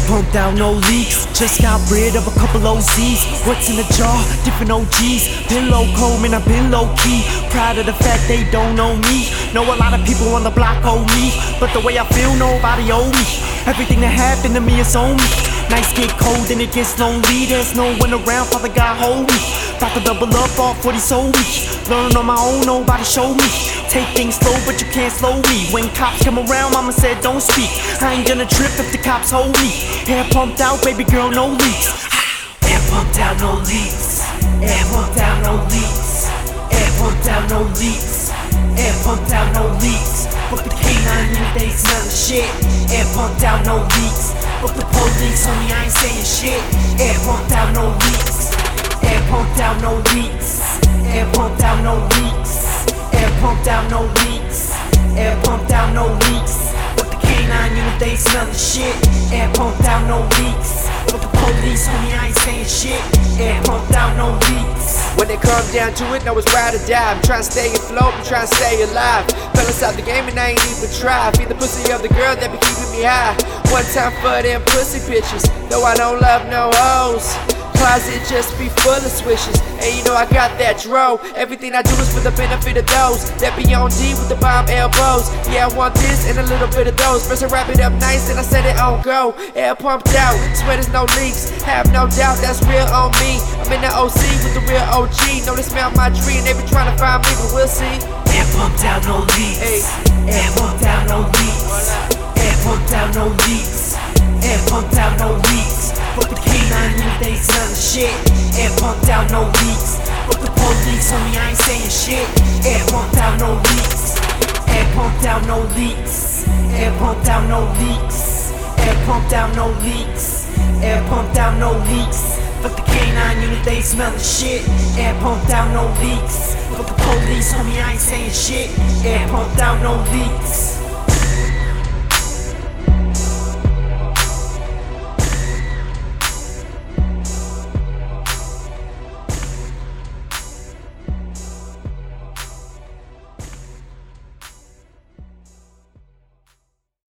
pumped out, no leaks. Just got rid of a couple OZs. What's in the jar? Different OGs. Been low cold, man, I've been low key. Proud of the fact they don't know me. Know a lot of people on the block owe me, but the way I feel, nobody owe me. Everything that happened to me is on me. Nights get cold and it gets lonely. There's no one around, Father God hold me. About to double up off what he sold me. Learn on my own, nobody showed me. Take things slow, but you can't slow me. When cops come around, mama said don't speak. I ain't gonna trip if the cops hold me. Air pumped out, baby girl, no leaks. Air pumped out, no leaks. Air pumped out, no leaks. Air pumped out, no leaks. Air pumped out, no leaks. Fuck the K9 unit, they smell the shit. Air pumped out, no leaks. Fuck the police, homie, I ain't saying shit. Air pumped out, no leaks. Air pumped out, no leaks. Air pumped out, no leaks. Air pumped out, no leaks. Air pumped out, no leaks. Fuck the K9 unit, they smell the shit. Air pumped out, no leaks. Fuck the police, homie, I ain't saying shit. Air pumped out, no leaks. When it comes down to it, no, it's ride or die. I'm trying to stay afloat, I'm trying to stay alive. Fell inside the game and I ain't even try. Feed the pussy of the girl that be keeping me high. One time for them pussy bitches, though I don't love no hoes. Closet just be full of swishes, and you know I got that dro. Everything I do is for the benefit of those that be on D with the bomb elbows. Yeah, I want this and a little bit of those. First I wrap it up nice and I set it on go. Air pumped out, swear there's no leaks. Have no doubt that's real on me. I'm in the OC with the real OG. Know they smell my tree and they be trying to find me, but we'll see. Air pumped out, no leaks. Hey. Air pumped out, no leaks. Air pumped out, no leaks. Air pumped out, no leaks. Fuck the K9 unit, they smell the shit. Air pumped out, no leaks. Fuck the police, homie, I ain't saying shit. Air pumped out, no leaks. Air pumped out, no leaks. Air pumped out, no leaks. Air pumped out, no leaks. Air pumped out, no leaks. Fuck the K9 unit, they smell the shit. Air pumped out, no leaks. Fuck the police, homie, I ain't saying shit. Air pumped out, no leaks.